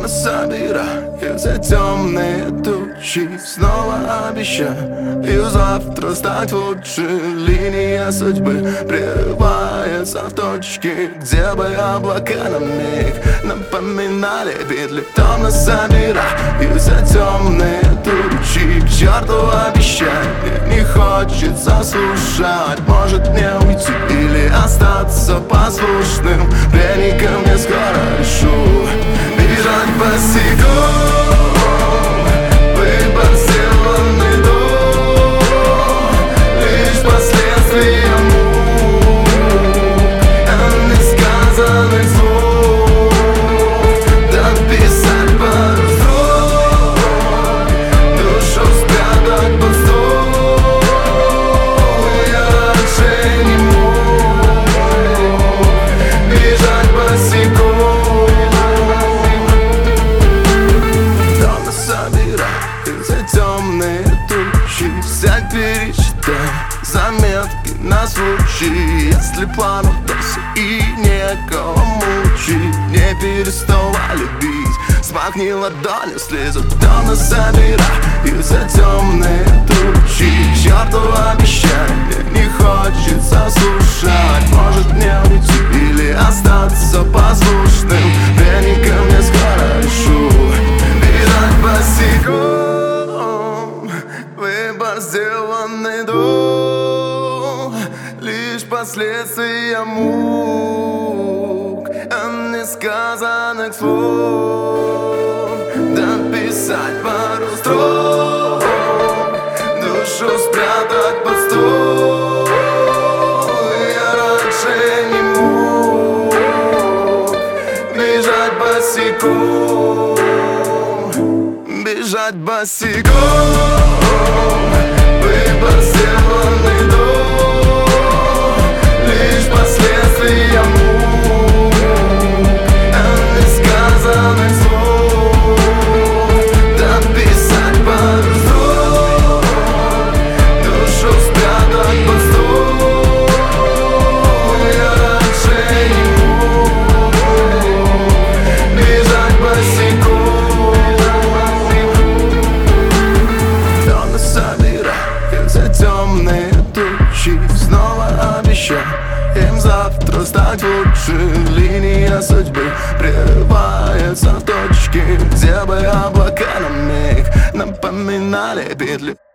Давно собираются темные тучи, снова обещаю завтра стать лучше. Линия судьбы прерывается в точке, где бы облака на миг напоминали петли. Давно собираются темные тучи, к черту обещания не хочется слушать. Может мне уйти или остаться послушным пленником, я скоро решу бежать босиком. Выбор сделанный до, лишь последствия мук, несказанных слов. Дописать пару строк, душу спрятать под стол. Я раньше не мог бежать босиком. Темные тучи, взять, перечитай заметки на случай, если план удался и некого мучить. Не переставай любить, смахни ладонью слезу. Давно собираются темные тучи, к черту обещания не хочется слушать. Может мне уйти или остаться послушным пленником, я скоро решу бежать босиком. Выбор сделанный до, лишь последствия мук, несказанных слов. Дописать пару строк, душу спрятать под стол. Я раньше не мог бежать босиком. Бежать босиком. Выбор сделанный до, лишь последствия мук, несказанных слов. Дописать пару строк, душу спрятать под стол. Я раньше не мог бежать босиком. Темные тучи, снова обещаем завтра стать лучше. Линия судьбы прерывается в точке, где бы облака на миг напоминали петли.